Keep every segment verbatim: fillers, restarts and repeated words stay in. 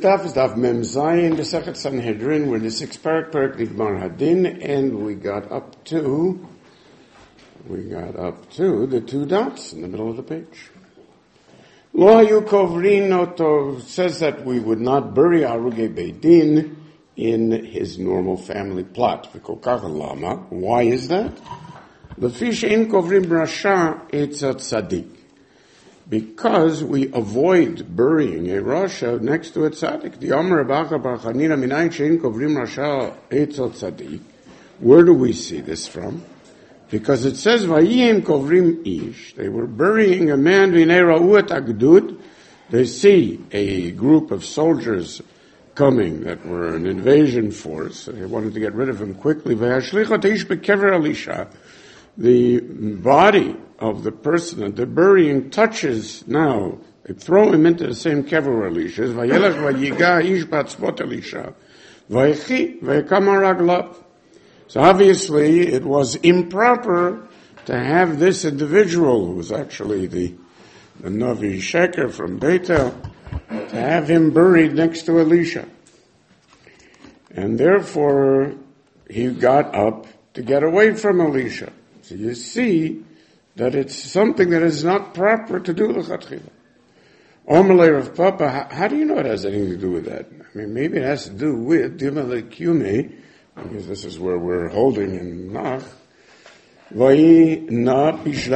daf is daf Mem Zayin, the Sechet Sanhedrin, we're the sixth parak, parak Nigmar Hadin, and we got up to, we got up to the two dots in the middle of the page. Lo hayu kovrin oto says that we would not bury Aruge Beidin in his normal family plot. V'kolkach lama. Why is that? Lefi she'en kovrim rasha etzat tzaddik. Because we avoid burying a rasha next to a tzaddik. The Amar Abacha Bar Chanina minayin she'en kovrim rasha etzat tzaddik. Where do we see this from? Because it says, Vayim kovrim ish. They were burying a man, v'nei ra'u et agdud. They see a group of soldiers coming that were an invasion force. They wanted to get rid of him quickly. V'yashlichot ish bekever Elisha. The body of the person that they're burying touches now. They throw him into the same kever Elisha. Vayelech vayiga ish batzvot Elisha. Vayechi vayekam haraglav. So obviously it was improper to have this individual, who was actually the, the Navi Sheker from Bethel, to have him buried next to Elisha. And therefore he got up to get away from Elisha. So you see that it's something that is not proper to do l'chatchila. Omelei Rav Papa, how, how do you know it has anything to do with that? I mean, maybe it has to do with Dimale Kume, because this is where we're holding in Nach. We know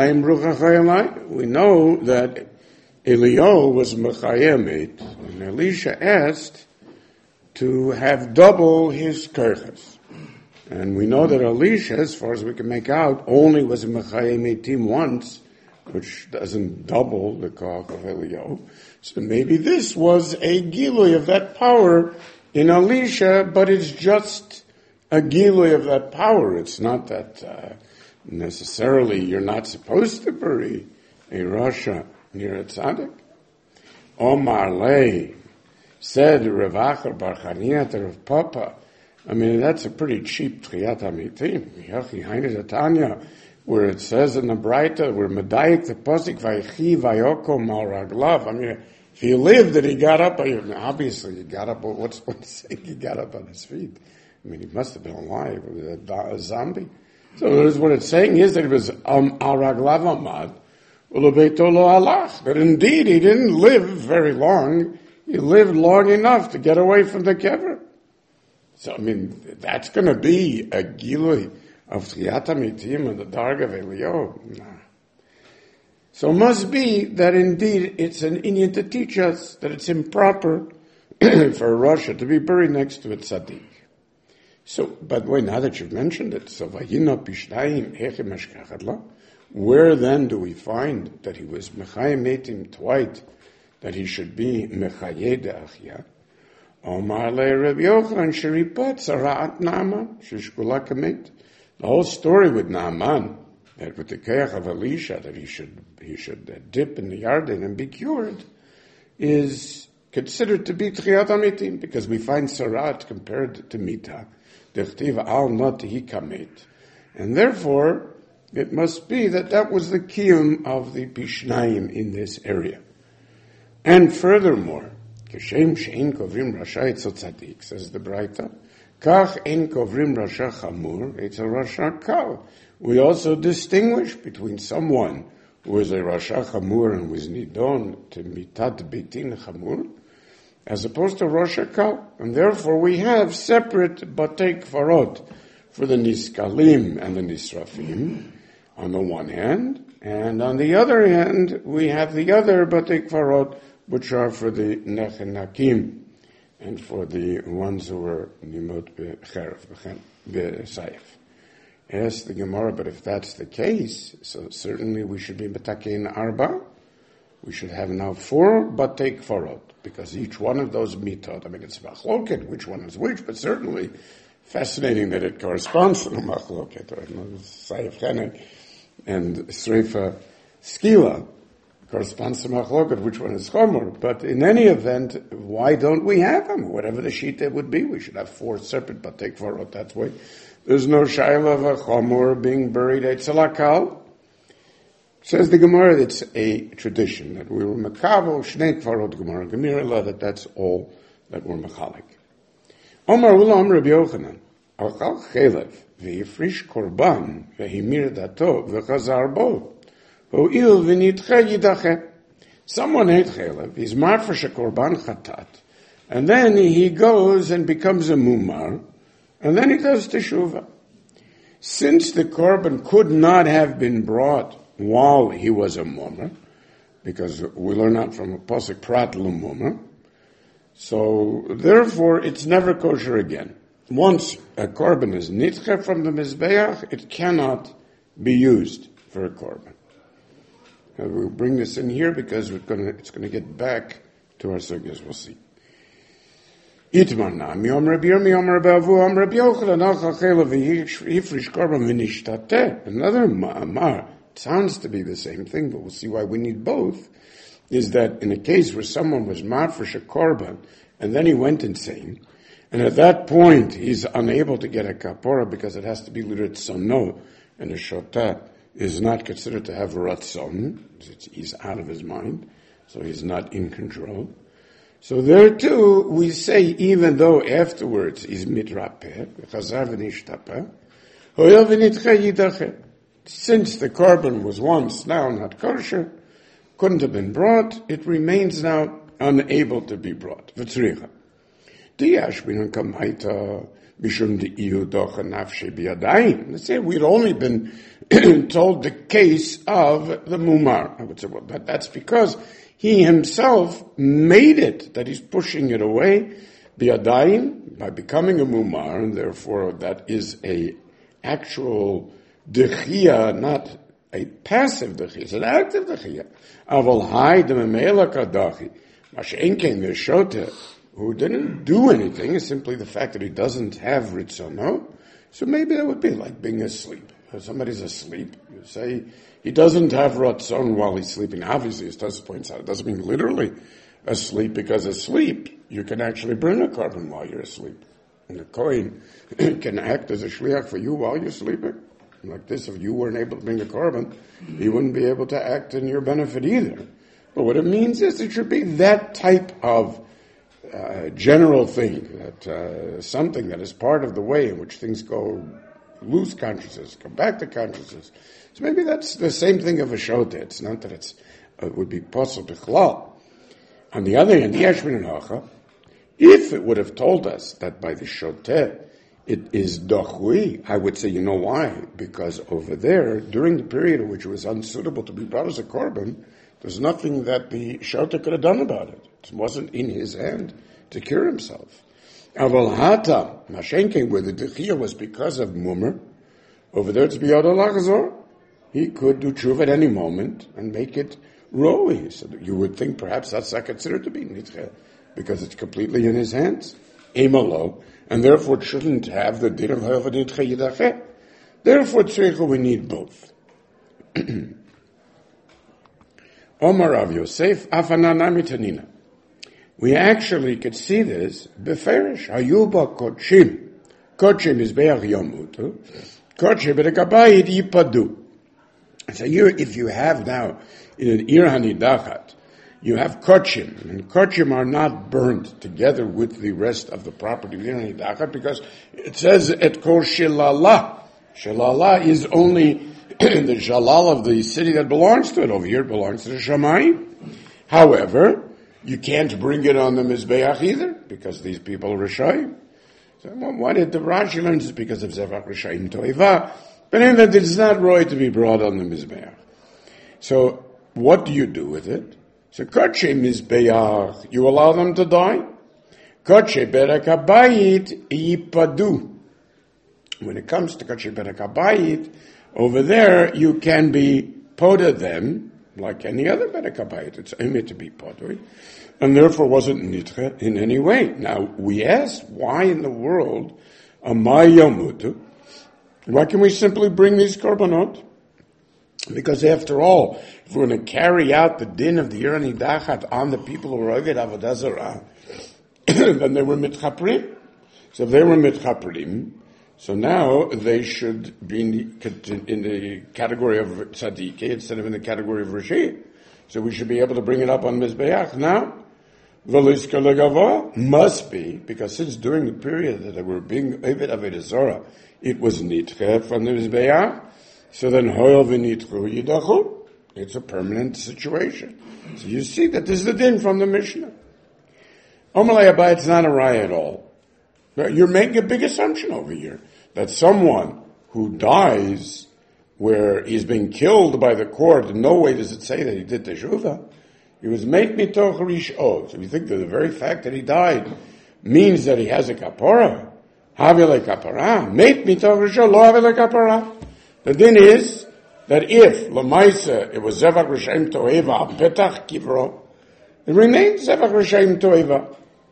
that Eliyahu was Mechayemit, and Elisha asked to have double his kerches. And we know that Elisha, as far as we can make out, only was a Mechayemitim once, which doesn't double the koch of Eliyahu. So maybe this was a gilui of that power in Elisha, but it's just a gilui of that power. It's not that uh, necessarily you're not supposed to bury a rasha near a tzaddik. Omar Lei said Rav Acher Bar Chanina to Rav Papa. I mean, that's a pretty cheap Tchiyat Amitim. Yachi Hainu Tanya, where it says in the Braita, where Medayik the Posik Vaychi Vayoko Malraglav. I mean, if he lived that he got up, obviously he got up, what's one saying? He got up on his feet. I mean, he must have been alive, a, a zombie. So what it's saying is that he was um, araglav amad, ulobeito lo alach. That indeed he didn't live very long. He lived long enough to get away from the kever. So I mean, that's going to be a gilui of Tchiyat Amitim and the darg of Eliyahu. Nah. So it must be that indeed it's an inyan to teach us that it's improper for a rasha to be buried next to a tzaddik. So, by the way, now that you've mentioned it, so Vayina Pishtayim Hechem Ashkachadla, where then do we find that he was Mechayim Metim twice, that he should be Mechayeh De'achya? Omar Le Reb Yochanan Sheripat Sara'at Naaman Shishkula Kamet. The whole story with Naaman, that with the Keach of Elisha, that he should he should uh, dip in the Yarden and be cured, is considered to be Tchiyat Amitim, because we find Sarat compared to Mita. And therefore, it must be that that was the kiyum of the Pishnayim in this area. And furthermore, Keshem she'en kovrim rasha etzel tzaddik, says the Braita, kach en kovrim rasha chamur etzel rasha kal. We also distinguish between someone who is a rasha chamur and was nidon to mitat beitin chamur, as opposed to Rasha Kal. And therefore we have separate Batei Kfarot for the Niskalim and the Nisrafim on the one hand, and on the other hand we have the other Batei Kfarot which are for the Nechenakim and for the ones who were Nimot Be'cheref, Be'sayef. Yes, the Gemara, but if that's the case, so certainly we should be Betakein Arba. We should have now four Batei Kfarot, because each one of those mitot, I mean, it's machloket, which one is which, but certainly fascinating that it corresponds to the machloket, right? Sayef Chenek and Sreifa Skila corresponds to machloket, which one is chomer. But in any event, why don't we have them? Whatever the shita would be, we should have four separate Batei Kfarot. That's why there's no shayla of a chomer being buried at Tzalakal. Says the Gemara, it's a tradition that we were makavo shnei kfarot Gemara Gemira, that that's all that were mechalik. Omar ulam Rabbi Yochanan, Achal chelev ve'yifrish korban ve'himir dato ve'chazar bo ho'il v'nitche yidache. Someone ate chelev, he's marfish a korban chatat, and then he goes and becomes a mumar, and then he does teshuvah. Since the korban could not have been brought while he was a mumar, because we learn out from a pasuk prat l'mumar, so therefore it's never kosher again. Once a korban is nitche from the mizbeach, it cannot be used for a korban. Uh, we'll bring this in here because we're gonna, it's going to get back to our sugyas. We'll see. Itmar nami om Rabbi Yirmi om Rabbi Avu om Rabbi Yochanan achal chelev v'yifrish korban v'nishtateh. Another ma'amar, it sounds to be the same thing, but we'll see why we need both, is that in a case where someone was marfish a korban, and then he went insane, and at that point he's unable to get a kapora because it has to be l'ritzono, and a shotah is not considered to have ratzon. He's out of his mind, so he's not in control. So there too, we say, even though afterwards he's mitrapeh, chazar v'nishtapeh, ho'il v'nitche yidache. Since the korban was once now not kosher, couldn't have been brought, it remains now unable to be brought. V'tzricha. Di'ashbin kamaita mishum di'iyu docha nafshe biyadayim. Let's say we'd only been told the case of the mumar. I would say, well, that, that's because he himself made it, that he's pushing it away, biyadayim, by becoming a mumar, and therefore that is a actual dechia, not a passive dechia, it's an active dechia. Aval hai de memela kadachi, mashenken the shota, who didn't do anything, is simply the fact that he doesn't have ritzono. So maybe that would be like being asleep. If somebody's asleep, you say he doesn't have ratzon while he's sleeping. Obviously, as Tus points out, it doesn't mean literally asleep, because asleep, you can actually burn a korban while you're asleep. And the kohen can act as a shliach for you while you're sleeping. Like this, if you weren't able to bring a korban, he wouldn't be able to act in your benefit either. But what it means is it should be that type of uh, general thing, that uh, something that is part of the way in which things go, lose consciousness, come back to consciousness. So maybe that's the same thing of a shoteh. It's not that it's, uh, it would be possible bichlal. On the other hand, if it would have told us that by the shoteh it is dochui, I would say, you know why? Because over there, during the period in which it was unsuitable to be brought as a korban, there's nothing that the shoteh could have done about it. It wasn't in his hand to cure himself. Aval hata, mashenke, where the dechia was because of mummer, over there it's biyad al-achzor. He could do tshuva at any moment and make it roi. So you would think perhaps that's not considered to be nitche, because it's completely in his hands. Emalo, and therefore it shouldn't have the din of ha'ava nitche yidache. Therefore, tzricha, we need both. Omar Rav Yosef, afanana mitanina. We actually could see this beferish. Hayuba kochim. Kochim is be'ach yomutu. Kochim be'ekabayit yipadu. So you, if you have now in an ir hanidachat, you have kochim, and kochim are not burned together with the rest of the property of ir hanidachat, because it says et kol shilala. Shilala is only the shalal of the city that belongs to it. Over here it belongs to the shamayim. However, you can't bring it on the mizbeach either, because these people are Rishayim. So why did the Rashi learn this? Because of Zevach Rishayim Toiva. But in that it's not right to be brought on the mizbeach. So what do you do with it? So Koche mizbeach, you allow them to die? Koche berek habayit yipadu. When it comes to Koche berek habayit, over there you can be poda them, like any other berek habayit. It's only to be podoi, and therefore wasn't nitche in any way. Now, we asked, why in the world, amay yamutu? Why can we simply bring these korbanot? Because after all, if we're going to carry out the din of the ir hanidachat on the people who were Oved Avodah Zarah, then they were mitchaprim. So if they were mitchaprim, so now they should be in the, in the category of tzaddik instead of in the category of Rashi. So we should be able to bring it up on Mizbeach now. V'liska legava must be, because since during the period that they were being Eved Avodah Zarah, it was nitche from the Mizbeach, so then hoyel v'nitchu yidachu. It's a permanent situation. So you see that this is the din from the Mishnah. Omalei Abai, it's not a raya at all. You're making a big assumption over here that someone who dies where he's been killed by the court, in no way does it say that he did teshuvah. He was made mitoch rish'o. So we think that the very fact that he died means that he has a kapara. Havile kapara. Made mitoch rish'o, lo havile kapara. The din is that if lemaisa it was zevach r'shem toeva al petach kivro, it remains zevach r'shem toeva.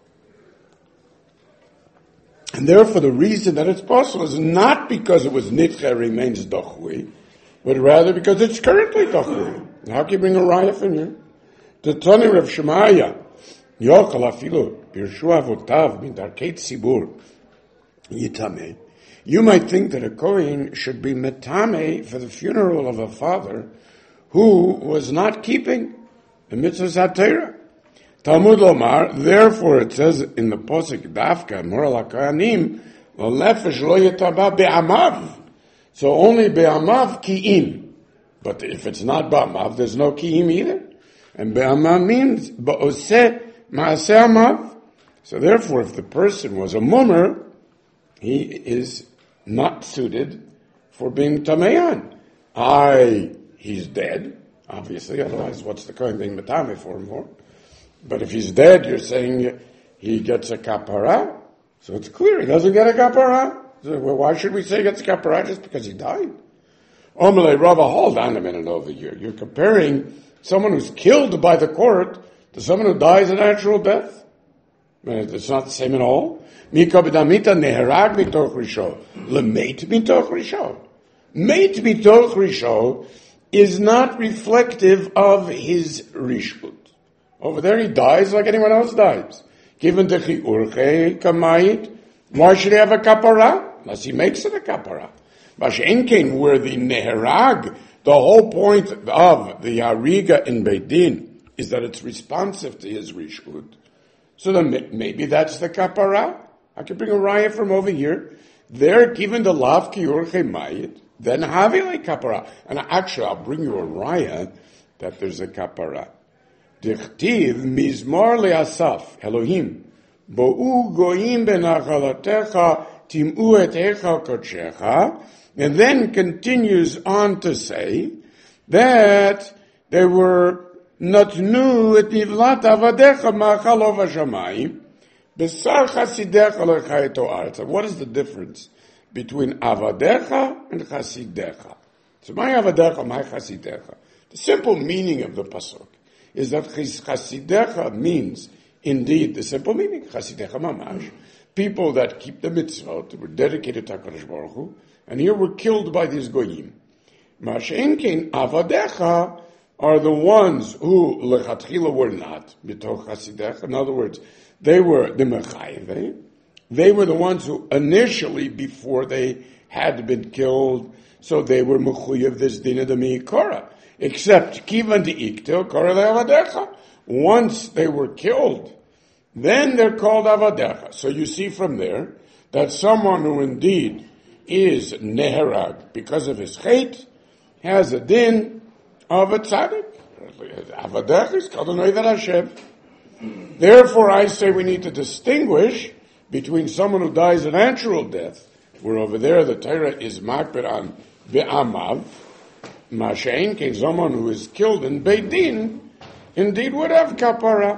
And therefore the reason that it's possible is not because it was nitche remains dochui, but rather because it's currently dochui. How can you bring a raya from here? The Tani Rav Shemaya, Yochel afilu, Birshua avotav min darkei tzibur, yitameh. You might think that a Kohen should be metame for the funeral of a father who was not keeping the mitzvahs HaTorah. Talmud Lomar, therefore it says in the Posek Dafka, Moral HaKohanim, L'nefesh lo yetaba be'amav. So only be'amav ki'im. But if it's not be'amav, there's no ki'im either. And be'amav means ba'oseh ma'aseh amav. So therefore, if the person was a mummer, he is not suited for being tameyan. I, he's dead, obviously, otherwise what's the Kohen being metame for him for? But if he's dead, you're saying he gets a kapara. So it's clear, he doesn't get a kapara. So, well, why should we say he gets a kapara just because he died? Omelei Rava, hold on a minute over here. You're comparing someone who's killed by the court to someone who dies a natural death. It's not the same at all. Mika b'damita neherag mitoch risho. Lemeit mitoch risho. Meit mitoch risho is not reflective of his rishut. Over there he dies like anyone else dies. Given the chi'urche kamayit, why should he have a kapara? Unless he makes it a kapara. Mashenkein, where the neherag, the whole point of the hariga in Beit Din is that it's responsive to his rishut. So then maybe that's the kapara. I can bring a raya from over here. They're given the lav ki'ur chemayit, then havile kapara. And actually, I'll bring you a raya that there's a kapara. Dichtiv mizmor le'asaf Elohim bo'u goyim benachalatecha tim'u et echal kodshecha, and then continues on to say that they were natnu et nivlat avadecha ma'achal ovashamayim besar chasidecha lechayeto arza. What is the difference between avadecha and chasidecha? So my avadecha, my chasidecha. The simple meaning of the pasuk is that chasidecha means indeed the simple meaning, chasidecha mamash, people that keep the mitzvot, were dedicated to HaKadosh Baruch Hu, and here were killed by these goyim. Mashenkein avadecha are the ones who lechatchila were not b'toch chasidecha. In other words, they were the mechayiv. They were the ones who initially, before they had been killed, so they were mechuyev this din of the miikora. Except kivan de iktil kora le'avadecha. Once they were killed, then they're called avadecha. So you see from there that someone who indeed is neherag because of his chait has a din of a tzaddik. Avadecha is called a noivad Hashem. Therefore, I say we need to distinguish between someone who dies a natural death, where over there the Torah is makbid on be'amav, Mashain, came someone who is killed in Beit Din, indeed would have kapara.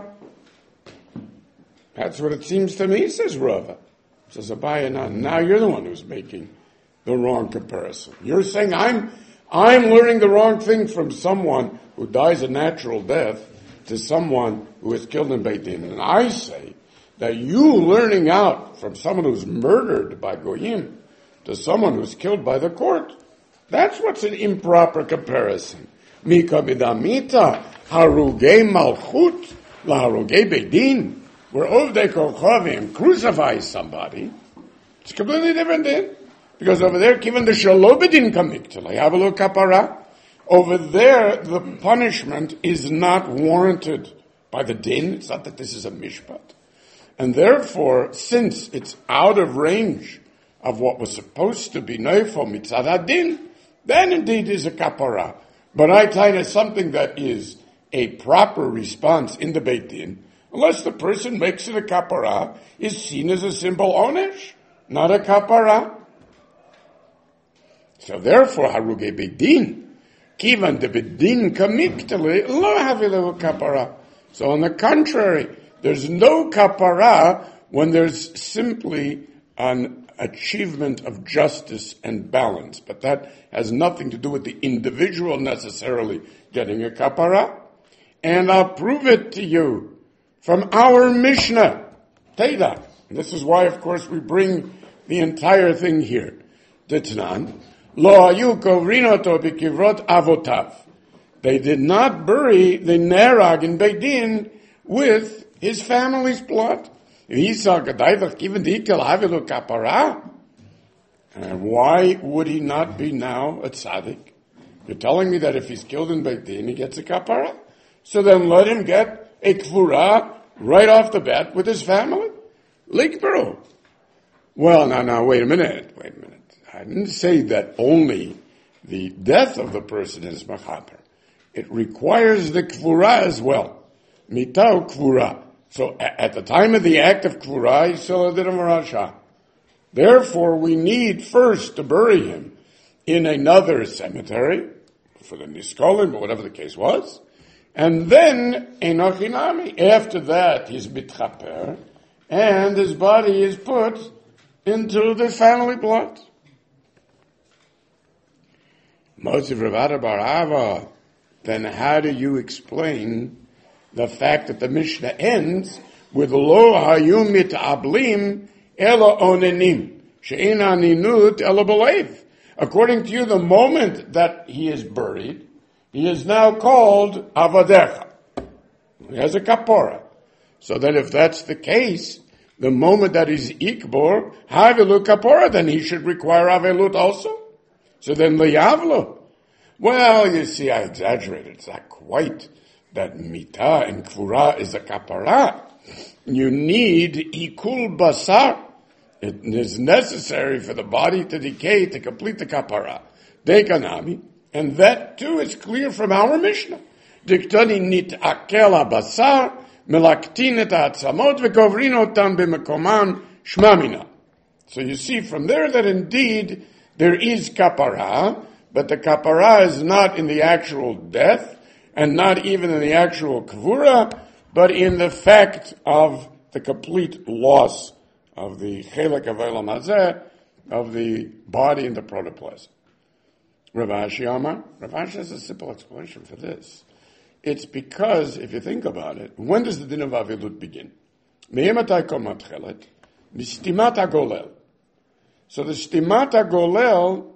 That's what it seems to me, says Rava. Says Abaye, now, now you're the one who's making the wrong comparison. You're saying I'm, I'm learning the wrong thing from someone who dies a natural death to someone who is killed in Beit Din. And I say that you learning out from someone who's murdered by Goyim to someone who's killed by the court, that's what's an improper comparison. Mika b'damita harugei malchut laharugei Beit Din, where Ovdei Kochavim crucify somebody. It's completely different then. Because over there, given the shalobedin kamikta, have a look kapara. Over there, the punishment is not warranted by the din. It's not that this is a mishpat. And therefore, since it's out of range of what was supposed to be neifel mitzad hadin, then indeed is a kapara. But I tell you something that is a proper response in the Beit Din, unless the person makes it a kapara, is seen as a simple onesh, not a kapara. So therefore, haruge Beit Din, kivan de Beit Din kamiktele, lo havilehu kapara. So on the contrary, there's no kapara when there's simply an achievement of justice and balance. But that has nothing to do with the individual necessarily getting a kapara. And I'll prove it to you from our Mishnah. Teda. And this is why, of course, we bring the entire thing here. Ditnan. Lo hayu kovrinoto bikivrot avotav. They did not bury the Nerag in Beit Din with his family's blood. And why would he not be now a tzaddik? You're telling me that if he's killed in Beit Din, he gets a kapara? So then let him get a kvura right off the bat with his family? Likbro. Well, now, now, wait a minute, wait a minute. I didn't say that only the death of the person is machaper. It requires the kvura as well. Mitau kvura. So at the time of the act of kvura, he's still a din of rasha. Therefore, we need first to bury him in another cemetery, for the niskolim, but whatever the case was. And then, enochinami. After that, he's mitchaper, and his body is put into the family plot. Motiv Ravada Bar Ava, then how do you explain the fact that the Mishnah ends with lo hayu mit'ablim ela onenim she'ena ninut ela belev? According to you, the moment that he is buried, he is now called avadecha. He has a kapora. So then if that's the case, the moment that he's ikbor, havilu kapora, then he should require avelut also. So then liyavlo. Well, you see, I exaggerated. It's not quite that mita and kvura is a kapara. You need ikul basar. It is necessary for the body to decay to complete the kapara. Dekanami. And that too is clear from our Mishnah. Diktani nit akela basar, melaktin et atzamot, vekovrin otam b'mekoman shmamina. So you see from there that indeed there is kapara, but the kapara is not in the actual death, and not even in the actual kvura, but in the fact of the complete loss of the chelek of Olam Hazeh, of the body in the protoplasm. Rav Ashi Amar, Rav Ashi has a simple explanation for this. It's because, if you think about it, when does the din of Avilut begin? Me'ematai kol matchelet, mistimat hagolel. So the stimat hagolel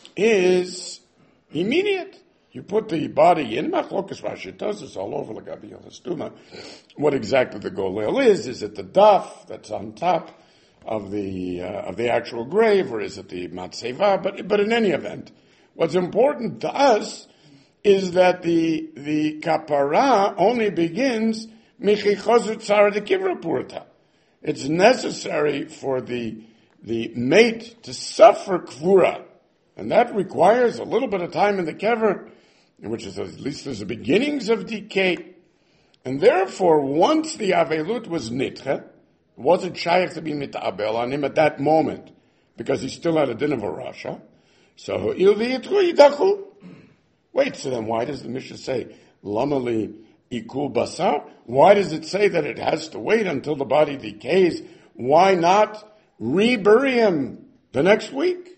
is immediate. You put the body in, machlokas Rashi does this all over, l'gabi yachastuma. What exactly the golel is, is it the daf that's on top of the uh, of the actual grave, or is it the matzeva? But but in any event, what's important to us is that the the kapara only begins michichozut tzara de kivra purta. It's necessary for the the mate to suffer kvura, and that requires a little bit of time in the kever, which is at least there's the beginnings of decay. And therefore, once the avelut was nitche, it wasn't shaykh to be mit'abel on him at that moment, because he still had a din of a rasha. So, il v'yitru yidachu. Wait, so then why does the Mishnah say, lamali ikul basar? Why does it say that it has to wait until the body decays? Why not rebury him the next week?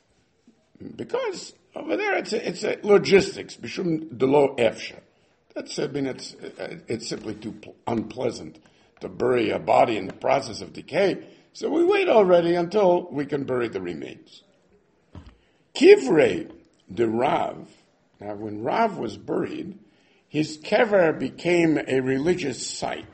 Because over there it's a, it's a logistics. Bishum delo efsha. That's, I mean, it's, it's simply too unpleasant to bury a body in the process of decay. So we wait already until we can bury the remains. Kivrei de Rav. Now, when Rav was buried, his kever became a religious site.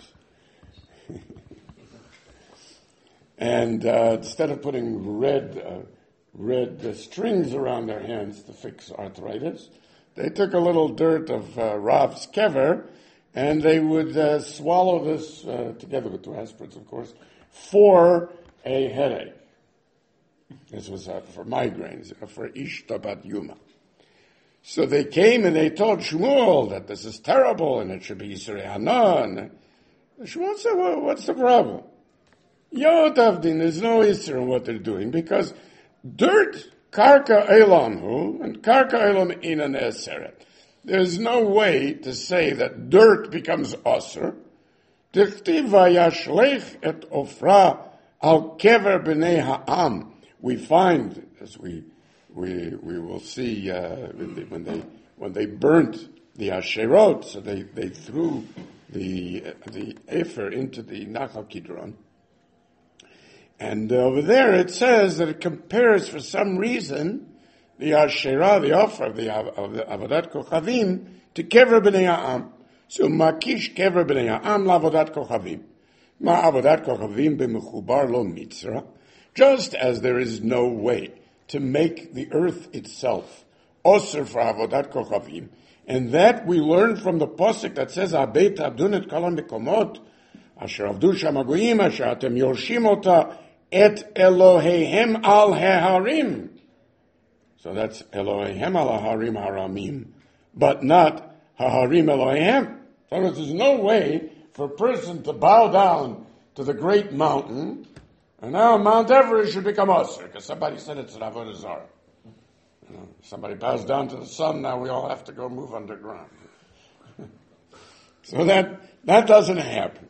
and uh, instead of putting red, uh, red uh, strings around their hands to fix arthritis, they took a little dirt of uh, Rav's kever and they would uh, swallow this, uh, together with two aspirins, of course, for a headache. This was uh, for migraines, uh, for Ishta Bat Yuma. So they came and they told Shmuel that this is terrible and it should be Yisrei Hanan. Shmuel said, well, what's the problem? Yotavdin, there's no Yisr in what they're doing, because dirt, karka elamhu, and karka elam inan eseret. There's no way to say that dirt becomes osir. Tichtiv vayashlech et ofra al kever b'nei ha'am. We find, as we we we will see uh, when they when they burnt the asherot, so they, they threw the the ephah into the Nachal Kidron. And over there it says that it compares, for some reason, the Asherah, the offer of the, of the Avodat Kochavim, to Kever B'nei Ha'am. So, Makish Kever B'nei Ha'am la'Avodat Kochavim. Ma Avodat Kochavim b'mechubar lo mitzra. Just as there is no way to make the earth itself osir for Avodat Kochavim, and that we learn from the Pasuk that says, Abeit abdun et kol ha'mekomot, asher avdu sham hagoyim, asher atem yorshim ota, et Eloheihem al harim. So that's Eloheihem al harim haramim, but not harim Eloheihem. In other words, there's no way for a person to bow down to the great mountain, and now Mount Everest should become Osir, because somebody said it's an Avodah Zarah. You know, somebody bows down to the sun, now we all have to go move underground. So that, that doesn't happen.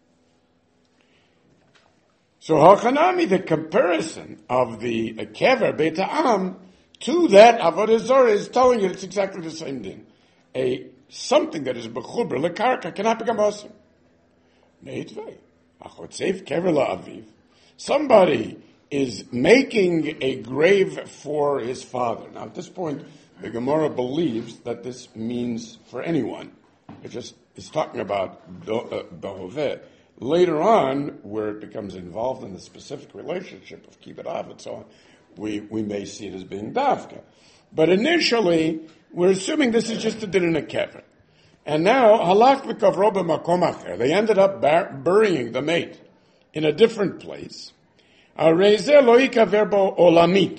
So Hachanami, the comparison of the Kever Beit Ha'am to that Avodah Zarah is telling you it's exactly the same thing. A something that is bechubra lekarka cannot become awesome. Neitvei achotzev kever la'aviv. Somebody is making a grave for his father. Now, at this point, the Gemara believes that this means for anyone. It just is talking about Behoveh. Later on, where it becomes involved in the specific relationship of Kibbut Av and so on, we, we may see it as being Davka. But initially, we're assuming this is just a din in a kever. And now, halach v'kavro b'makom acher. They ended up bar- burying the mate in a different place. Arezeh lo yikaver bo olamit.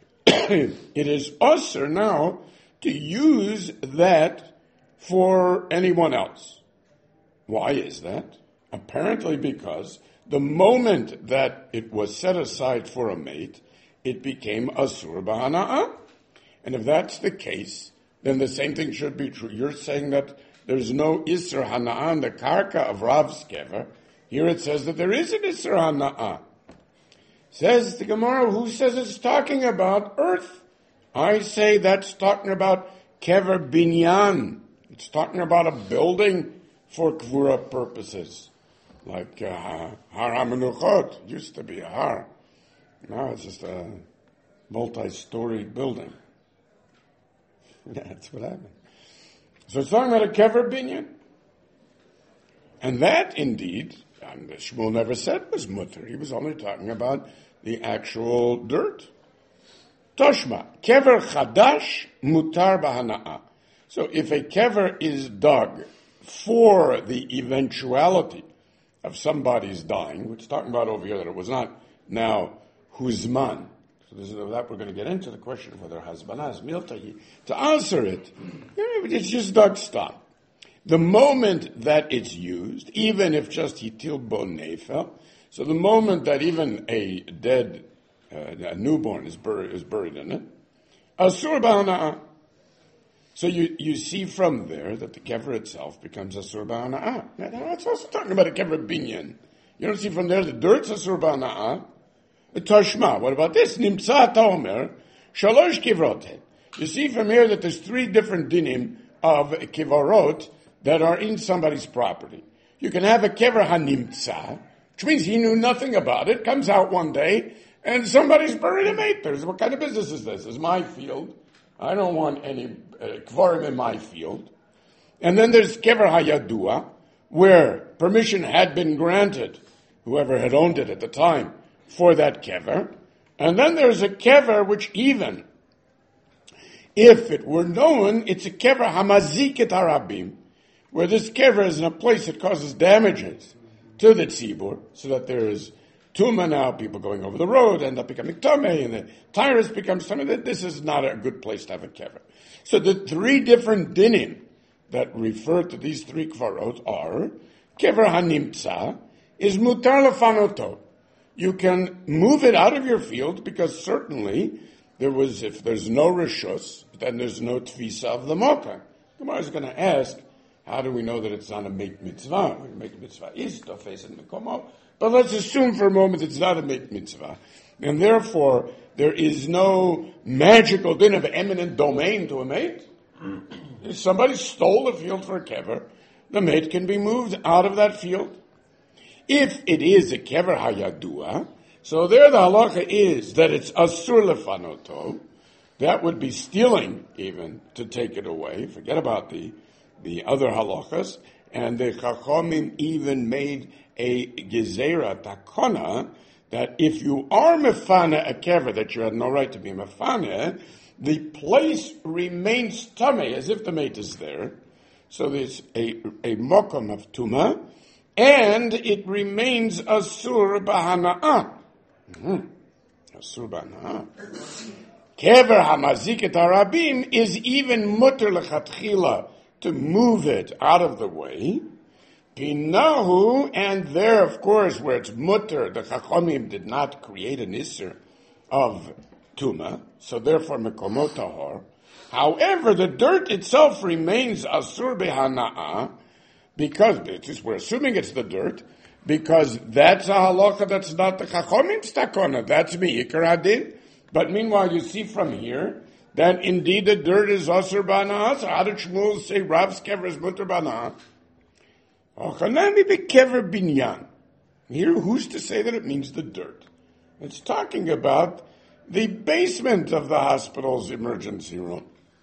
It is usher now to use that for anyone else. Why is that? Apparently because the moment that it was set aside for a mate, it became asur b'hana'ah. And if that's the case, then the same thing should be true. You're saying that there's no isur hana'ah in the karka of Rav's kever. Here it says that there is an isur hana'ah. Says the Gemara, who says it's talking about earth? I say that's talking about kever binyan. It's talking about a building for kvura purposes. Like uh, Har HaMenuchot used to be a har. Now it's just a multi-story building. Yeah, that's what happened. So it's talking about a kever binyan. And that, indeed, and Shmuel never said was mutter. He was only talking about the actual dirt. Toshma, kever chadash mutar b'hana'ah. So if a kever is dug for the eventuality of somebody's dying, which is talking about over here that it was not now huzman. So this is that we're going to get into the question of whether hasbana is miltahi. To answer it, it's just dug stop. The moment that it's used, even if just hitil bo nefel, so the moment that even a dead, uh, a newborn is buried, is buried in it, asur b'hana'ah. So you, you see from there that the kever itself becomes asur b'hana'ah. Now it's also talking about a kever binyan. You don't see from there the dirt's asur b'hana'ah. Tashma, what about this? Nimtza ta'omer, shalosh kivrot. You see from here that there's three different dinim of kivarot that are in somebody's property. You can have a kever hanimtza, which means he knew nothing about it, comes out one day, and somebody's buried a mate there. What kind of business is this? It's my field. I don't want any uh, kvarim in my field. And then there's kever hayadua, where permission had been granted, whoever had owned it at the time, for that kever. And then there's a kever which even if it were known, it's a kever hamazik et harabim, where this kever is in a place that causes damages to the tzibur, so that there is tuma now, people going over the road end up becoming tamei, and the tyrus becomes tamei, that this is not a good place to have a kever. So the three different dinim that refer to these three kvarot are, kever hanimtza is mutar lefanoto. You can move it out of your field because certainly there was, if there's no rishus, then there's no tfisa of the moka. Gemara is going to ask, how do we know that it's not a meit mitzvah? A meit mitzvah is tofes and mekomo, but let's assume for a moment it's not a meit mitzvah, and therefore there is no magical din of eminent domain to a meit. If somebody stole the field for a kever, the meit can be moved out of that field. If it is a kever hayadua, so there the halacha is that it's asur lefanoto. That would be stealing even to take it away. Forget about the the other halachas. And the chachamim even made a gezerah takona that if you are mefana a kever that you had no right to be mefana, the place remains tamei as if the mate is there. So there's a a mokum of tuma. And it remains asur b'hana'ah. Mm-hmm. Asur b'hana'ah. Kever hamaziket harabim is even mutter lechatchila to move it out of the way. Pinahu, and there, of course, where it's mutter, the chachamim did not create an isser of tuma, so therefore mekomot tahor. However, the dirt itself remains asur b'hana'ah. Because, just, we're assuming it's the dirt, because that's a halacha that's not the chachomim's takona, that's me, ikar hadin. But meanwhile, you see from here, that indeed the dirt is asur b'hana'ah. So how did Shmuel say Rav's kever is mutter b'hana'ah? Ochanami bekever binyan. Here, who's to say that it means the dirt? It's talking about the basement of the hospital's emergency room.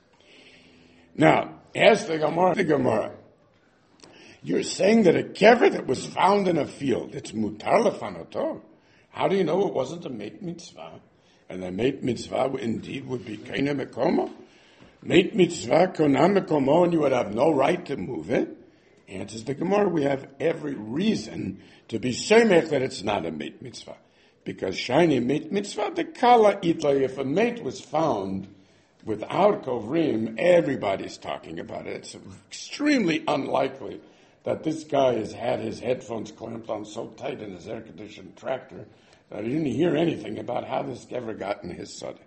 Now, ask the Gemara, the Gemara, you're saying that a kever that was found in a field, it's mutar lefanoto. How do you know it wasn't a meit mitzvah? And a meit mitzvah indeed would be kaina mekomo. Meit mitzvah kona mekomo, and you would have no right to move it. Answers the Gemara, we have every reason to be semech that it's not a meit mitzvah. Because shiny meit mitzvah, the kala itla, if a mate was found without kovrim, everybody's talking about it. It's extremely unlikely that this guy has had his headphones clamped on so tight in his air-conditioned tractor that he didn't hear anything about how this ever got in his sudden.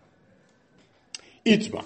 Itzma.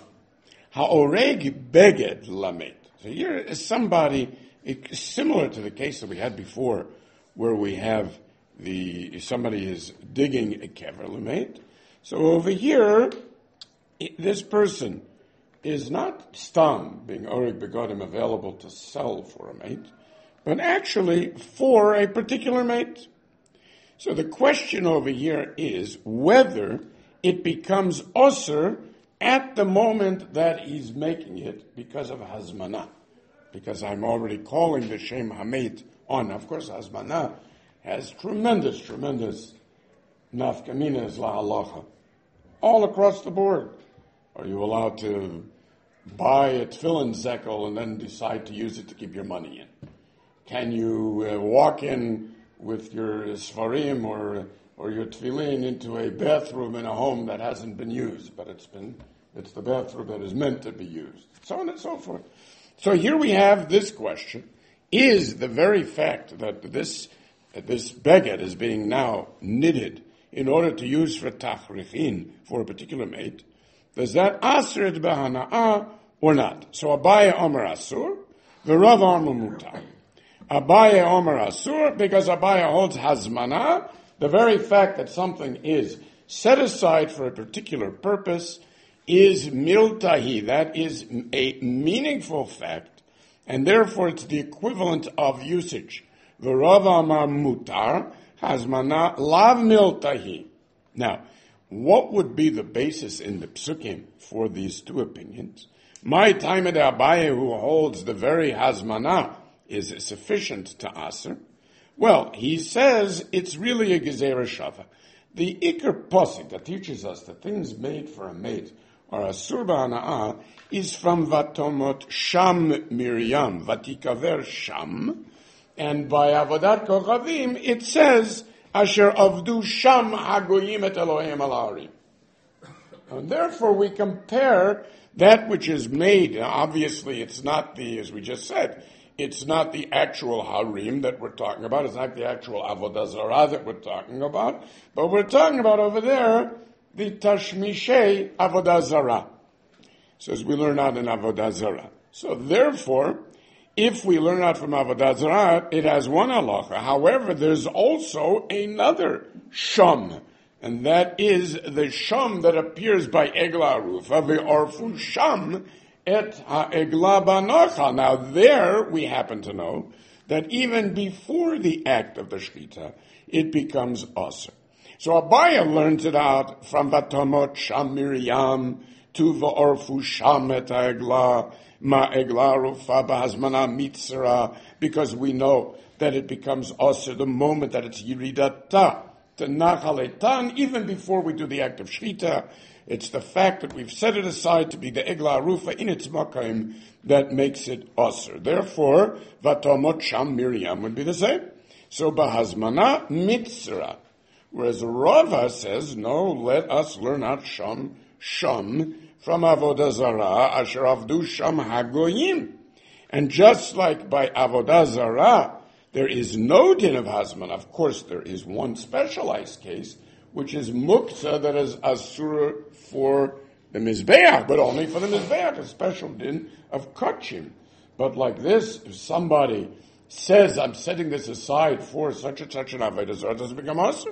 Ha'oreg beged lamet. So here is somebody, it's similar to the case that we had before, where we have the, somebody is digging a kever lamet. So over here, this person is not stam, being oreg begodim, available to sell for a mate, but actually for a particular mate. So the question over here is whether it becomes osir at the moment that he's making it because of hazmana, because I'm already calling the shem hameit on. Of course, hazmana has tremendous, tremendous nafkaminas la halacha all across the board. Are you allowed to buy a tefillin zekel and then decide to use it to keep your money in? Can you uh, walk in with your sfarim or or your tefillin into a bathroom in a home that hasn't been used, but it's been it's the bathroom that is meant to be used, so on and so forth. So here we have this question: is the very fact that this that this beged is being now knitted in order to use for tachrichin for a particular mate, does that asr et b'hana'ah or not? So Abaye Omer asur, the Rav Omer mutar. Abaye Omer asur because Abaye holds hazmana. The very fact that something is set aside for a particular purpose is miltahi. That is a meaningful fact, and therefore it's the equivalent of usage. The Rav Omer mutar hazmana lav miltahi. Now, what would be the basis in the psukim for these two opinions? My time at Abaye, who holds the very hazmana is sufficient to aser. Well, he says it's really a gezerah shava. The ikar posik that teaches us that things made for a mate or asur b'hana'ah, is from Vatomot Sham Miriam, Vatikaver Sham, and by Avodat Kochavim it says Asher Avdu Sham Hagoyim et Elohim al Ha'arim. And therefore we compare that which is made. Now, obviously it's not the, as we just said, it's not the actual Harim that we're talking about. It's not the actual Avodah Zarah that we're talking about. But we're talking about over there the Tashmishei Avodah Zarah. So as we learn out in Avodah Zarah. So therefore, if we learn out from Avodah Zarah, it has one halacha. However, there's also another Sham. And that is the Sham that appears by Egla Arufa, Ve'orfu Sham, et ha'egla banocha. Now there we happen to know that even before the act of the shechita, it becomes asur. So Abaya learns it out from Vatomot Sham Miriam to va'orfu Sham et ha'egla ma'egla rufa b'hazmana mitzra, because we know that it becomes asur the moment that it's yiridata to nachaletan, even before we do the act of shechita. It's the fact that we've set it aside to be the Egla Arufa in its makayim that makes it asur. Therefore, Vatomot Sham Miriam would be the same. So, Bahazmana Mitzra. Whereas Rava says, no, let us learn out Sham, Sham, from Avodah Zarah, Asher Avdu Sham Hagoyim. And just like by Avodah Zarah, there is no din of Hazman. Of course, there is one specialized case, which is muktzah, that is asur for the mizbeach, but only for the mizbeach, a special din of kachim. But like this, if somebody says, I'm setting this aside for such and such an avodah zarah, it doesn't become asur.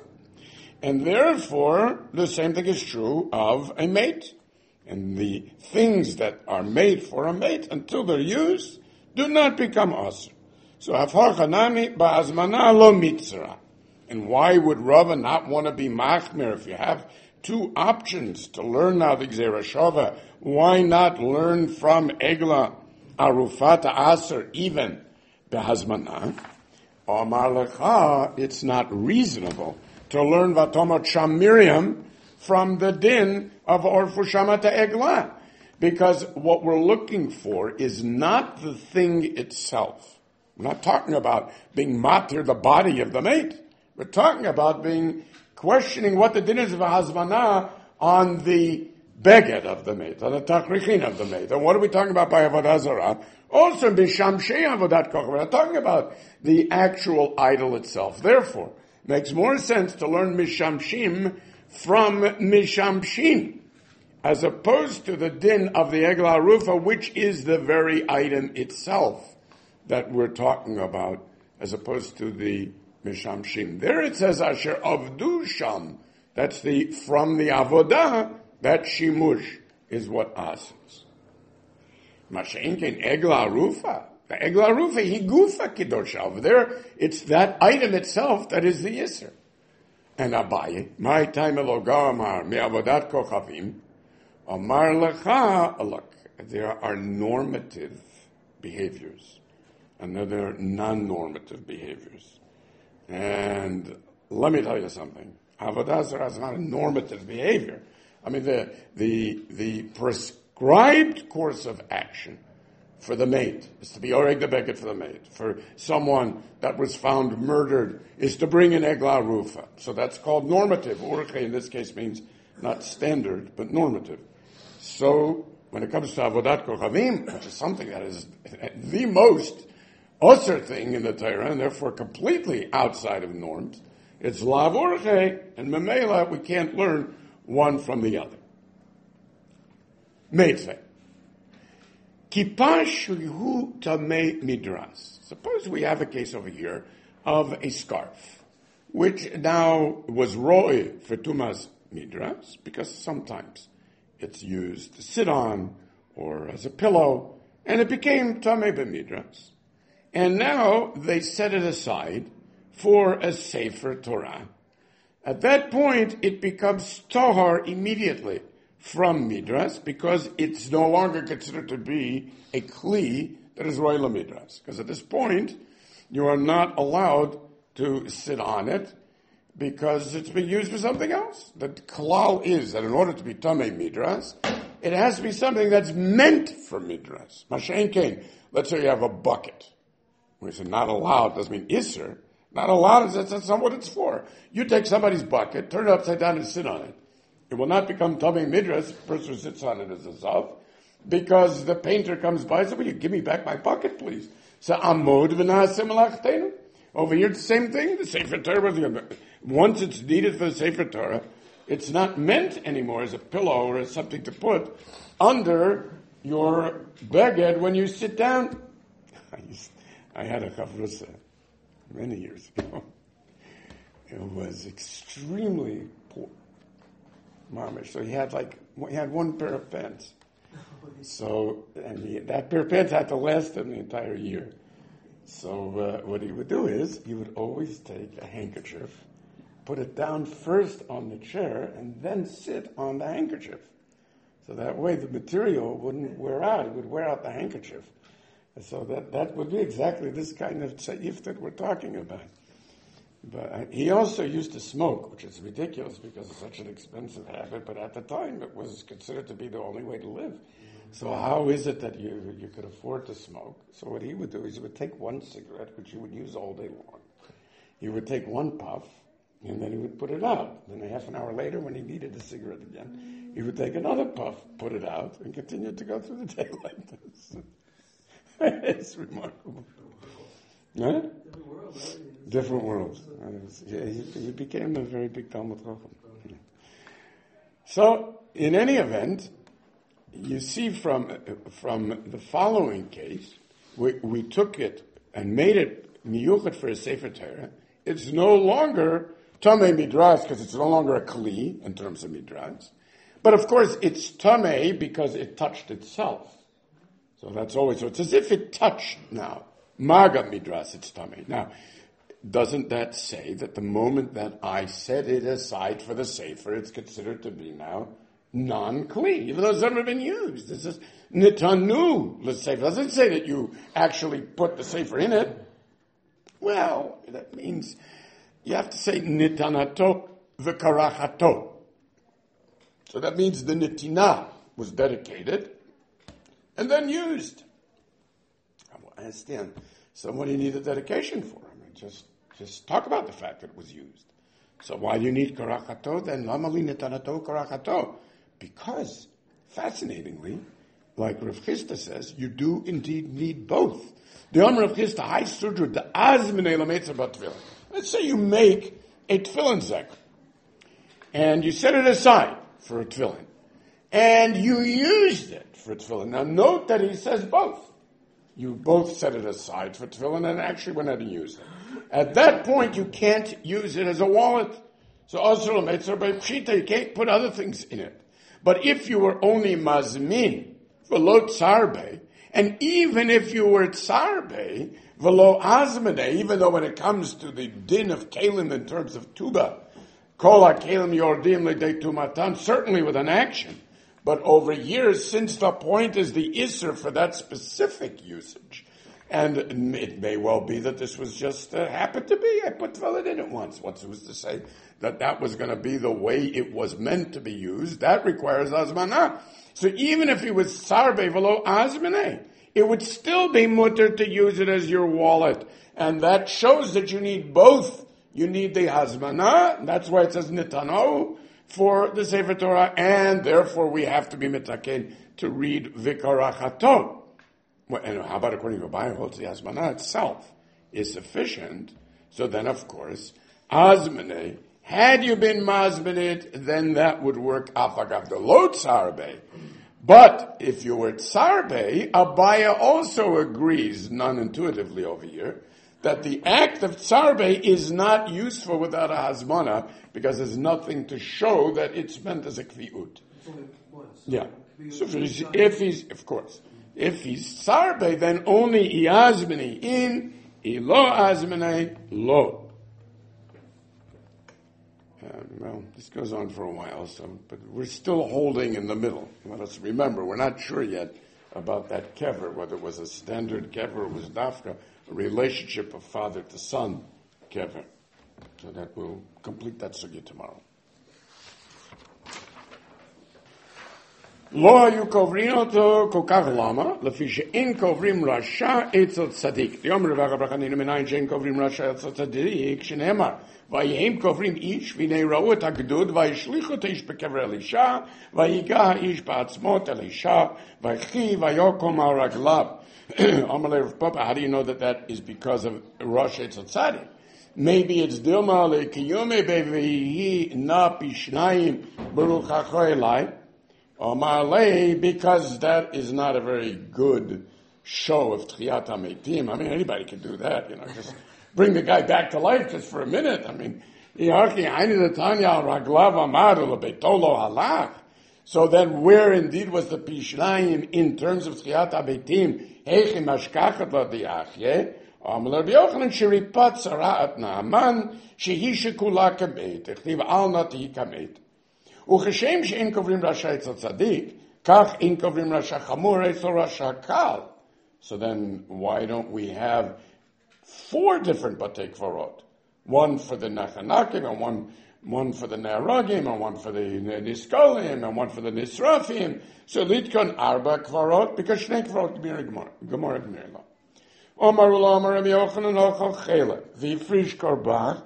And therefore, the same thing is true of a mate. And the things that are made for a mate, until they're used, do not become asur. So, hafar chanami ba'azmana lo mitzra. And why would Rava not want to be machmir? If you have two options to learn now the Gzera Shava, why not learn from Egla Arufata Aser even behazmana? Omar lecha, it's not reasonable to learn Vatomot Sham Miriam from the din of Orfu Shamata Egla. Because what we're looking for is not the thing itself. We're not talking about being matir, the body of the mate. We're talking about being, questioning what the din is of a hazmana on the beged of the mate, on the tachrichin of the mate. And what are we talking about by Avodah Zarah? Also, bishamshei avodat koch. We're not talking about the actual idol itself. Therefore, it makes more sense to learn mishamshim from mishamshin, as opposed to the din of the Egla Arufa, which is the very item itself that we're talking about, as opposed to the Mishamshim. There it says Asher Avdu Sham. That's the from the Avodah. That Shimush is what asks. Masha'inkin Egla Arufa. The Egla Arufa he gufa kidosha. Over there, it's that item itself that is the Yisr. And Abaye, my time elogamar mi avodat kochavim. Amar lecha. Look, there are normative behaviors, and there are non-normative behaviors. And let me tell you something. Avodah Zarah is not a normative behavior. I mean, the, the, the prescribed course of action for the mate is to be oreg the beged for the mate. For someone that was found murdered is to bring an Egla Arufa. So that's called normative. Urche in this case means not standard, but normative. So when it comes to Avodat Kochavim, which is something that is the most Osir thing in the Torah, and therefore completely outside of norms, it's lav urche, and memela, we can't learn one from the other. Meitzeh. Kipash hu tamei midras. Suppose we have a case over here of a scarf, which now was roy for tumas midras, because sometimes it's used to sit on or as a pillow, and it became tamei b'midras. And now they set it aside for a Sefer Torah. At that point, it becomes Tohar immediately from Midras, because it's no longer considered to be a Kli that is Roy LaMidras. Because at this point, you are not allowed to sit on it, because it's been used for something else. The Kalal is that in order to be Tamei Midras, it has to be something that's meant for midras. Mashen Kain. Let's say you have a bucket. We say not allowed doesn't mean isser. Not allowed, that's, that's not what it's for. You take somebody's bucket, turn it upside down and sit on it. It will not become Tamei Midras. The person who sits on it is a Zav. Because the painter comes by and says, will you give me back my bucket, please? So, Amod v'na'aseh malachtenu. Over here, it's the same thing. The Sefer Torah, once it's needed for the Sefer Torah, it's not meant anymore as a pillow or as something to put under your beged when you sit down. I, used, I had a chavrusa many years ago. It was extremely poor. Mamish. So he had like, he had one pair of pants. So, and he, that pair of pants had to last him the entire year. So uh, what he would do is, he would always take a handkerchief, put it down first on the chair, and then sit on the handkerchief. So that way the material wouldn't wear out. It would wear out the handkerchief. And so that, that would be exactly this kind of tzayif that we're talking about. But uh, he also used to smoke, which is ridiculous because it's such an expensive habit, but at the time it was considered to be the only way to live. So how is it that you you could afford to smoke? So what he would do is he would take one cigarette, which he would use all day long. He would take one puff, and then he would put it out. Then a half an hour later, when he needed a cigarette again, he would take another puff, put it out, and continue to go through the day like this. It's remarkable. Huh? Different world. Different worlds. Yeah, he, he became a very big Talmud Chacham. So, in any event, you see from from the following case, we, we took it and made it miyuchat for a Sefer Torah. It's no longer Tamei Midras because it's no longer a Kli in terms of Midras. But of course, it's Tamei because it touched itself. So that's always, so it's as if it touched now. Maga Midras, it's Tamei. Now, doesn't that say that the moment that I set it aside for the Sefer, it's considered to be now non-Kli, even though it's never been used? This is Nitanu, the Sefer. It doesn't say that you actually put the Sefer in it. Well, that means you have to say Nitanato v'karachato. So that means the Nitina was dedicated and then used. I understand. Somebody needed dedication for him. I mean, just, just talk about the fact that it was used. So why do you need karachato then? Lamali netanato karachato. Because, fascinatingly, like Rav Chisda says, you do indeed need both. The Amr Rav Chisda, Hai Sudru, the Azminei Lametza Batvil. Let's say you make a tefillin zeker, and you set it aside for a tefillin, and you used it for a tefillin. Now note that he says both. You both set it aside for tefillin and actually went out and used it. At that point, you can't use it as a wallet. So Asr Lametza by Pshita, you can't put other things in it. But if you were only mazmin, v'lo tzarbe, and even if you were tzarbe, v'lo azmene, even though when it comes to the din of kalim in terms of tuba, kol ha-kalim yordim l'dei tumatan, certainly with an action, but over years, since the point is the isser for that specific usage, and it may well be that this was just uh, happened to be. I put tefillin in it once. What's who's to say that that was going to be the way it was meant to be used? That requires azmanah. So even if it was sarbe v'lo azmaneh, it would still be mutter to use it as your wallet, and that shows that you need both. You need the hazmanah. That's why it says nitano for the Sefer Torah, and therefore we have to be mitaken to read vikarachato. Well, and how about according to Abaye holds the Azmanah itself is sufficient? So then, of course, Azmaneh, had you been Mazmanit, then that would work Afagav the Lo Tzarbe. But if you were Tzarbe, Abaye also agrees, non-intuitively over here, that the act of Tzarbe is not useful without a Hazmanah because there's nothing to show that it's meant as a Kvi'ut. Yeah. So if he's, if he's of course, if he's sarbe, then only iazmini in, ilo azmini lo. Um, well, this goes on for a while, so but we're still holding in the middle. Let us remember, we're not sure yet about that kever, whether it was a standard kever or was dafka, a relationship of father to son kever. So that we'll complete that sugya tomorrow. לא היו קוברים אותו כל כך למה? לפי שאין קוברים רשע אצל צדיק. יאמר רב אחא בר חנינא מניין שאין קוברים רשע אצל צדיק, שנאמר, ויהם קוברים איש, והנה ראו את הגדוד, וישליכו את האיש בקבר אלישע, ויגע האיש בעצמו את אלישע, ויחי ויקום על רגליו. Amar le Rav Papa, how do you know that that is because of Rosh Etzel Tzadik? Maybe it's Dilma le Kiyume bevihi na pishnayim baruch hacho elai. Amar le, because that is not a very good show of Tchiyat HaMeitim. I mean, anybody can do that, you know, just bring the guy back to life just for a minute. I mean, Yarki Haini Tanya Raglav Amar lebeitolo halach. So then where indeed was the pishnayim in terms of Tchiyat HaMeitim? Heichi mashkachat lo diachye, Amar Rabbi Yochanan sheripat tzaraat Naaman, shehi shekula kabeit, echtiv al nati kabeit. Ucheshem she'en kovrim rasha etzel tzadik, kach en kovrim rasha chamur etzel rasha kal. So then why don't we have four different batei kvarot? One for the Nachanakim, and one one for the Ne'aragim, and one for the Niskolim, and one for the Nisrafim. So litkon arba kvarot, because shnei kvarot gemara gemara gemara. Omar ula Omar Rabbi Yochanan ochal chela, v'ifrish korban,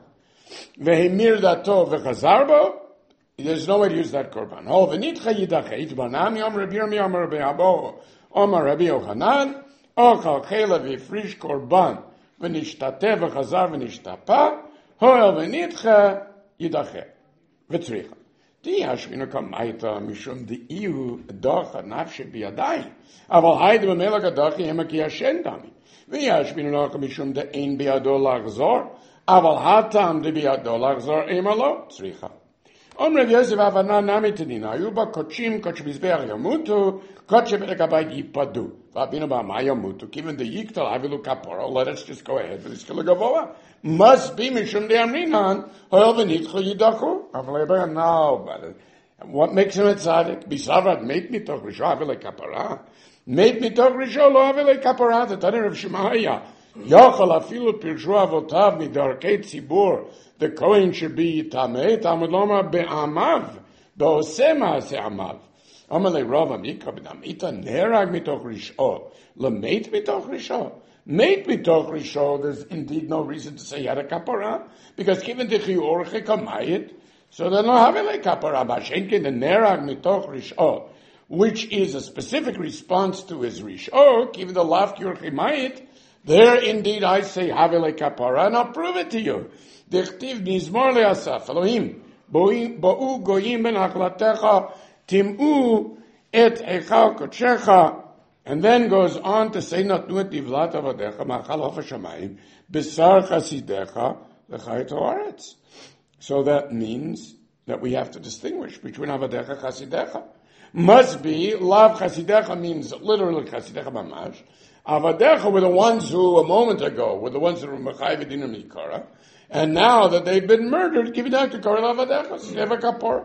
v'hemir dato v'chazar bo. There's no way to use that korban. Ho v'nitcha yidachet banam yom Rabbi Yirmi Omar Rabbi Abo Omar Rabbi Yochanan ochal chela v'ifrish korban v'nishtateh v'chazar v'nishtapa ho v'nitcha Yidache, v'tzricha. Di hashmina kamaita mishum di iu docha nafshe biyadai. Aval hayde b'melach adachi hema ki yashen dami. Vi hashmina nocha mishum de ein biyado lachzor. Aval hatam de biyado lachzor emalo tzricha. Om Rav Yosef avana nami tenina. Yuba kochim koch mizbeach yamutu koch be'ekabay yipadu. V'abinu ba'ma yamutu. Given the yiktal havilu kapora. Let us just go ahead with this kilagavoa. Must be mishum de amrinan. Hoyel v'nitchu yidachu. Avalei no, but what makes him a tzaddik? Bisavad meit mitoch risho havilei kapora. Meit mitoch risho lo havilei kapora. The Tanir of Shemaiah. Yochel afilu pirshu avotav midarkei tzibur. The Kohen should be tamei, Talmud loma be'amav, be'oseh ma'aseh amav. Amalei Rav Amika b'damita nerag mitoch risho, lemeit mitoch risho. Meit mitoch risho, there's indeed no reason to say he had a kapara, because given the chiyur chekamayit, so they don't have a kapara. Bashenkin the nerag mitoch risho, which is a specific response to his risho, given the lav chiyur chekamayit, there indeed I say have a kapara, and I'll prove it to you. Dechtiv mizmor le'asaf Elohim bo'u goyim ben achlatecha tim'u et echal kodshecha, and then goes on to say natnu et divlat avadecha ma'achal of hashamayim besar chasidecha lechayit haaretz. So that means that we have to distinguish between avadecha chasidecha. Must be lav chasidecha means literally chasidecha mamash. Avadecha were the ones who a moment ago were the ones that were mechayiv dinam mikara. And now that they've been murdered, give it out to Korel Avadecha, Seva Kapor.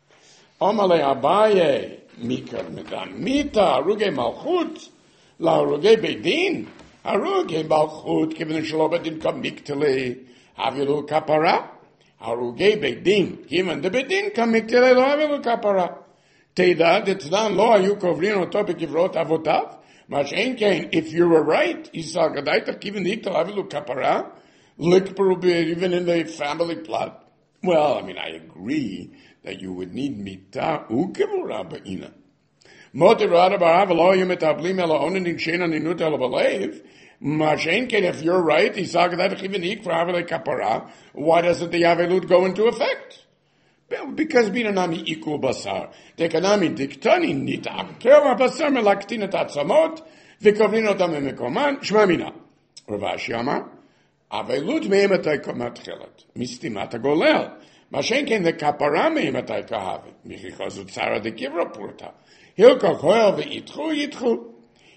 Omale Abaye, Mika Medamita, Aruge Malchut, La Aruge Bedin, Aruge Malchut, given the Shaloba didn't come Miktele, Havilu Kapara, Aruge Bedin, given the Bedin come Miktele, Havilu Kapara. Teda, Detzdan, Lo Ayu Kovrin, Topic Ivrot Avotav, Mashen Kain, if you were right, Isa Gadaita, given the Iktal Havilu Kapara, even in the family plot. Well, I mean, I agree that you would need mita ukevura ba'ina. Motiv rada barav lo yumetablim ela onenin shena ninut ela balev. Mashenken, if you're right, isag that even ik for havele kapara. Why doesn't the yavelut go into effect? Because binanami ikul basar. Dekanami diktani nita kera basar melaktina tatzamot v'kovrin otam mekoman shmamina. Ravashi Amar. Avelut me'ematay kamatchelet. Mistimat agolel. Mashenken the kapara me'ematay kahavet. Michichaz utzara de kivra purta. Hilka koel ve'itchu yitchu.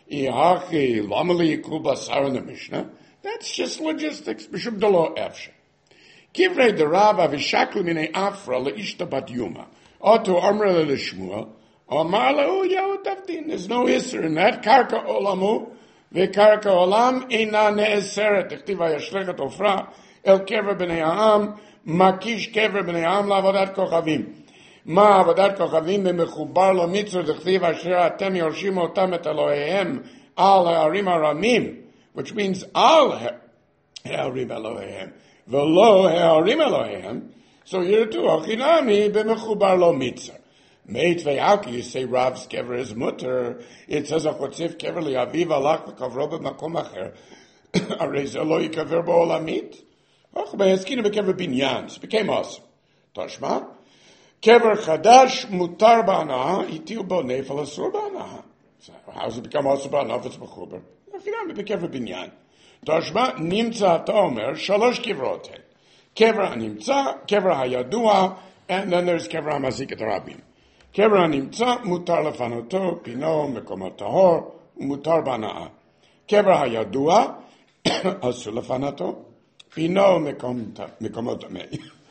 Ihachi lamali yikul basar in the Mishnah. That's just logistics. Bishum delo efshe. Kivrei de Rav avishaklu minei afra le'ishta bat yuma. Oto amra le'shmuel. Omar le'u yahu tavdin. There's no isser in that. Karka olamu. Vekarka olam ina ne'eseret. Tichtiv hayashlechet ofra el kever b'nei ha'am, makish kever b'nei ha'am la'avodat kochavim. מה עבודת כוכבים במחובר לו מצווה דכתיב אשר אתם יורשים אותם את אלוהיהם על הערים הרמים, which means על הערים אלוהיהם, ולא הערים אלוהיהם. So here too, החינמי במחובר לו מצווה. Meit ve'alki, you say Rav's kever is mutter. It says achotziv kever li'aviv alach v'kavro b'makom acher. Arei ze lo yikaver ba'olamit. Och be'eskina bekever binyan. It became awesome. Tashma. Kever chadash mutar ba'anaha, itil bo nefel asur ba'anaha. So how does it become awesome ba'anaha if it's mechuber? Achinami bekever binyan. Tashma, nimtza ata omer, shalosh kevroten. Kever ha'nimtza, kever ha'yadua, and then there's kever ha'mazik et rabim. Kever הנמצא מותר לפנותו, פינו, מקומו טהור, ומותר בהנאה. קבר הידוע, אסור לפנותו, פינו, מקומו טמא.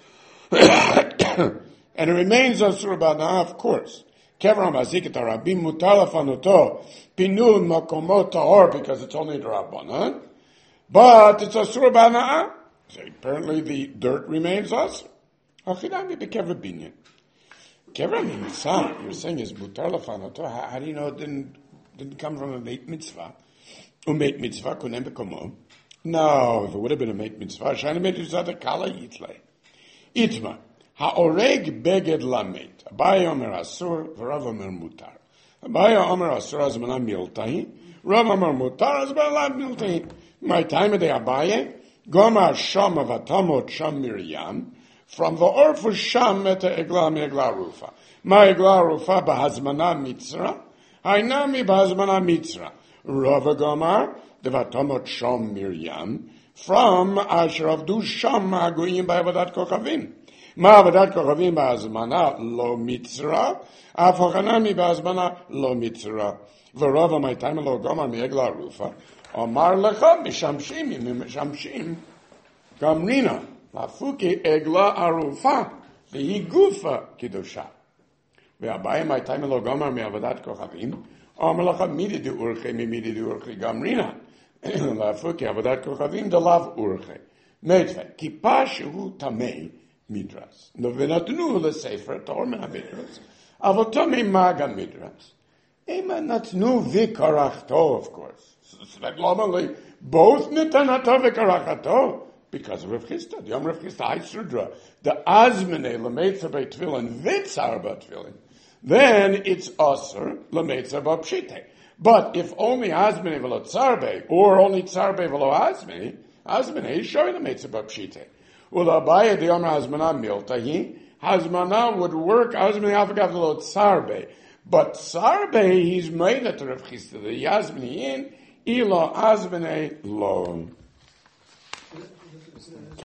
And it remains אסור בהנאה, of course. קבר המזיק את הרבים, מותר לפנותו, פינו, מקומו טהור, because it's only the Rabbanan, but it's אסור בהנאה. So apparently the dirt remains אסור. אחידמי בקבר בניין. Kever Nimtza, you're saying is mutar lefanato. How do you know it didn't, didn't come from a meit mitzvah? A meit mitzvah kunem bekomo. No, if it would have been a meit mitzvah, shani meit mitzvah the kala yitle. Itma, ha'oreg beged lamet. Abaye omer asur, v'rav omer mutar. Abaye omer asur azmana miltahi. Rav omer mutar azmana miltahi. My time of the Abaye, gomar sham avatamot sham Miriam. From the Orfu Sham et Egla mi Egla Rufa. Ma Egla Rufa bahazmana mitzra. Hainami bahazmana mitzra. Rava Gomar, devatomot Sham Miriam. From Asher Avdu Sham Hagoyim ba'avadat kochavim. Ma avodat kochavim bahazmana lo mitzra. Afochanami bahazmana lo mitzra. V'rava my time lo Gomar mi Egla Rufa. Omar lecha mishamshim mishamshim. Gamrina. Lafuki egla arufa, vehi gufa kidusha. Ve'abaye my time lo gomar me avodat kochavim. Amalacha midi du urche mi midi du urche gamrina. Lafuki avodat kochavim de lav urche. Meitve kipa shehu tamei midras. No venatnu le sefer tor men midras. Avotame maga midras. Ema natnu vikarachto, of course. So that normally both netanato vikarachto. Because of Rav Chisda, the Yom Rav Chisda, I Sudra, the Azmene, Lametza Bei Tfilin, Vitzar Ba Tfilin, then it's Asr, Lametza Ba Pshite. But if only Azmene Velo Tzarbe, or only Tzarbe Velo Azmene, Azmene is showing Lametza Ba Pshite. Ula Abaye, the Yom Hazmana Miltahi, Hazmana would work, Azmene Afagav Velo Tzarbe. But Tzarbe, he's made it to Rav Chisda, the Yazmene in, Ilo Azmene Lo.